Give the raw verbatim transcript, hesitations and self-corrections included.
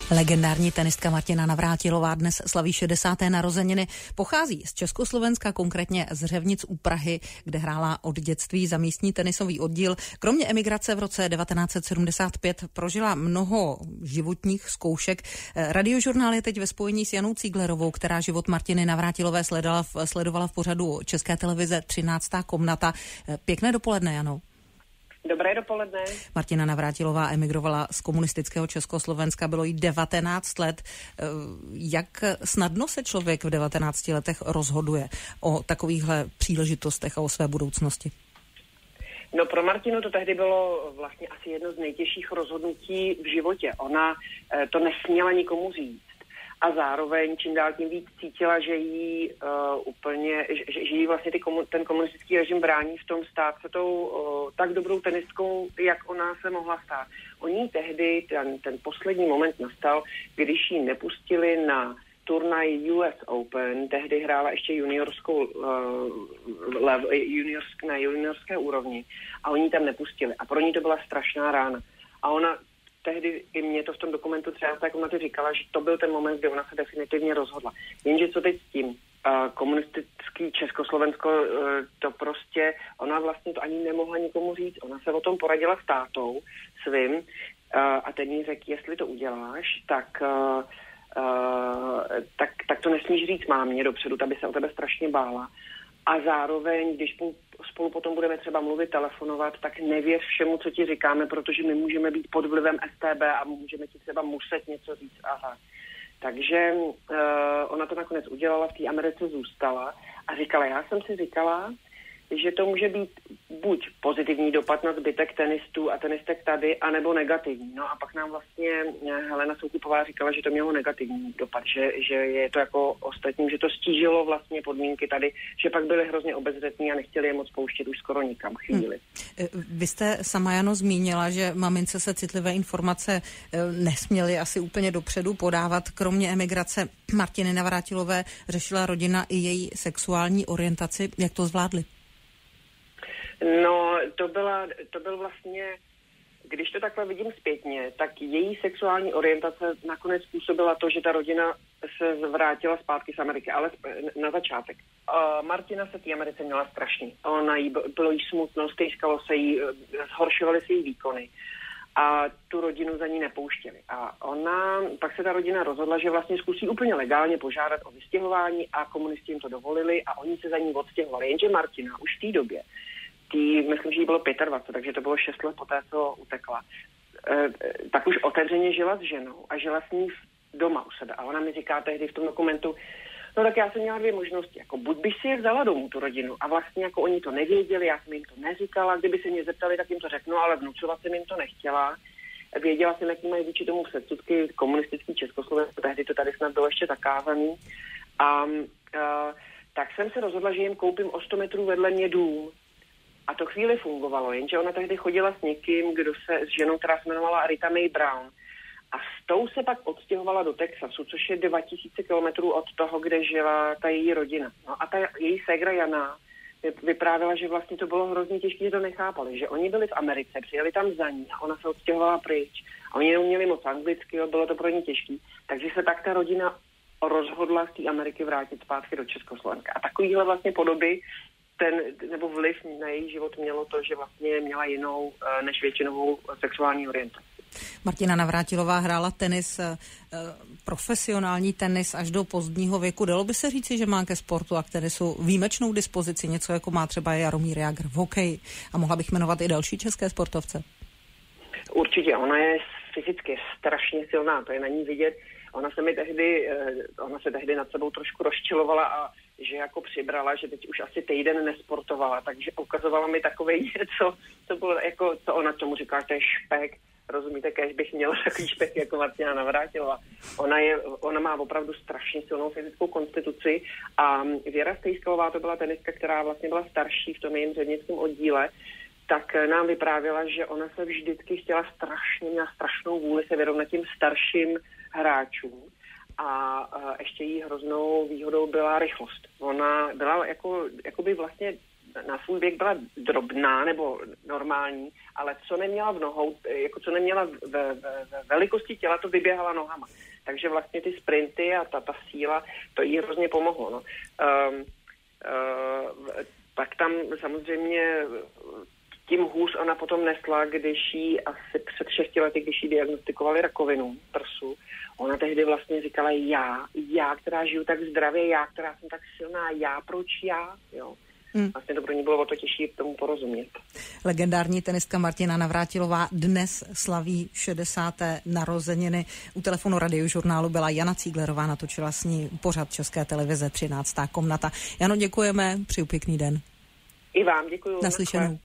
Legendární tenistka Martina Navrátilová dnes slaví šedesáté narozeniny. Pochází z Československa, konkrétně z Řevnic u Prahy, kde hrála od dětství za místní tenisový oddíl. Kromě emigrace v roce devatenáct set sedmdesát pět prožila mnoho životních zkoušek. Radiožurnál je teď ve spojení s Janou Cíglerovou, která život Martiny Navrátilové sledovala v, sledovala v pořadu České televize třináctá komnata. Pěkné dopoledne, Jano. Dobré dopoledne. Martina Navrátilová emigrovala z komunistického Československa, bylo jí devatenáct let. Jak snadno se člověk v devatenácti letech rozhoduje o takovýchhle příležitostech a o své budoucnosti? No pro Martinu to tehdy bylo vlastně asi jedno z nejtěžších rozhodnutí v životě. Ona to nesměla nikomu říct. A zároveň čím dál tím víc cítila, že jí uh, úplně, že, že jí vlastně ty komu, ten komunistický režim brání v tom stát se tou uh, tak dobrou tenistkou, jak ona se mohla stát. Oni tehdy, ten, ten poslední moment nastal, když ji nepustili na turnaj U S Open, tehdy hrála ještě juniorskou, uh, level, juniorsk, na juniorské úrovni a oni tam nepustili. A pro ní to byla strašná rána. A ona tehdy i mě to v tom dokumentu třeba tak ona ty říkala, že to byl ten moment, kdy ona se definitivně rozhodla. Jenže co teď s tím? Uh, komunistický Československo, uh, to prostě, ona vlastně to ani nemohla nikomu říct. Ona se o tom poradila s tátou svým uh, a ten jí řekl, jestli to uděláš, tak, uh, uh, tak, tak to nesmíš říct mámě dopředu, ta by se o tebe strašně bála. A zároveň, když spolu potom budeme třeba mluvit, telefonovat, tak nevěř všemu, co ti říkáme, protože my můžeme být pod vlivem S T B a můžeme ti třeba muset něco říct. Aha. Takže uh, ona to nakonec udělala, v té Americe zůstala a říkala, já jsem si říkala, že to může být buď pozitivní dopad na zbytek tenistů a tenistek tady, anebo negativní. No a pak nám vlastně Helena Soukupová říkala, že to mělo negativní dopad, že, že je to jako ostatním, že to stížilo vlastně podmínky tady, že pak byli hrozně obezřetní a nechtěli je moc pouštět už skoro nikam chvíli. Hmm. Vy jste sama, Jano, zmínila, že mamince se citlivé informace nesměly asi úplně dopředu podávat. Kromě emigrace Martiny Navrátilové řešila rodina i její sexuální orientaci. Jak to zvládli? No, to byla, to byl vlastně, když to takhle vidím zpětně, tak její sexuální orientace nakonec způsobila to, že ta rodina se vrátila zpátky z Ameriky, ale na začátek. Uh, Martina se té Americe měla strašně. Ona jí, bylo jí smutno, stejskalo se jí, zhoršovaly se jí výkony a tu rodinu za ní nepouštěli. A ona, pak se ta rodina rozhodla, že vlastně zkusí úplně legálně požádat o vystěhování a komunisti jim to dovolili a oni se za ní odstěhovali. Jenže Martina už v té době, tý, myslím, že jí bylo dvacet pět, takže to bylo šest let poté, co utekla, e, tak už otevřeně žila s ženou a žila s ní doma u sebe. A ona mi říká tehdy v tom dokumentu, no tak já jsem měla dvě možnosti, jako buď bych si je vzala domů, tu rodinu, a vlastně jako oni to nevěděli, já jsem jim to neříkala, kdyby se mě zeptali, tak jim to řeknu, ale vnucovat jsem jim to nechtěla. Věděla jsem, jaký mají vůči tomu předsudky komunistický Československo, tehdy to tady snad bylo ještě zakázaný. A, a tak jsem se rozhodla, že jim koupím o sto metrů vedle mě dům. A to chvíli fungovalo, jenže ona tehdy chodila s někým, kdo se, s ženou, která se jmenovala Rita Mae Brown. A s tou se pak odstěhovala do Texasu, což je dva tisíce kilometrů od toho, kde žila ta její rodina. No a ta její ségra Jana vyprávěla, že vlastně to bylo hrozně těžké, že to nechápali, že oni byli v Americe, přijeli tam za ní a ona se odstěhovala pryč. A oni neuměli moc anglicky, bylo to pro ně těžké. Takže se tak ta rodina rozhodla z té Ameriky vrátit zpátky do Československa. A takovýhle vlastně podoby ten, nebo vliv na její život mělo to, že vlastně měla jinou než většinovou sexuální orientaci. Martina Navrátilová hrála tenis, profesionální tenis až do pozdního věku. Dalo by se říci, že má ke sportu a k tenisu výjimečnou dispozici, něco jako má třeba Jaromír Jágr v hokeji, a mohla bych jmenovat i další české sportovce? Určitě, ona je fyzicky strašně silná, to je na ní vidět. Ona se mi tehdy, ona se tehdy nad sebou trošku rozčilovala a že jako přibrala, že teď už asi týden nesportovala, takže ukazovala mi takové něco, co bylo jako, co ona tomu říká, to je špek. Rozumíte, kež bych měla takový špek jako Martina Navrátilová. Ona, je, ona má opravdu strašně silnou fyzickou konstituci a Věra Stejskalová, to byla tenistka, která vlastně byla starší v tom jejím řevnickém oddíle, tak nám vyprávěla, že ona se vždycky chtěla strašně, měla strašnou vůli se vyrovnat tím starším hráčům. A ještě jí hroznou výhodou byla rychlost. Ona byla jako, jakoby vlastně na svůj věk byla drobná nebo normální, ale co neměla v nohou, jako co neměla ve, ve, ve velikosti těla, to vyběhala nohama. Takže vlastně ty sprinty a ta, ta síla, to jí hrozně pomohlo. No. Um, uh, pak tam samozřejmě tím hůř ona potom nesla, když jí asi před šesti lety, když jí diagnostikovali rakovinu prsu. Ona tehdy vlastně říkala já, já, která žiju tak zdravě, já, která jsem tak silná, já, proč já, jo. Hmm. Vlastně to pro ní bylo o to těžší tomu porozumět. Legendární tenistka Martina Navrátilová dnes slaví šedesáté narozeniny. U telefonu Radiožurnálu byla Jana Cíglerová, natočila s ní pořad České televize třináctá komnata. Jano, děkujeme, přeju pěkný den. I vám děkuju. Naslyšenou.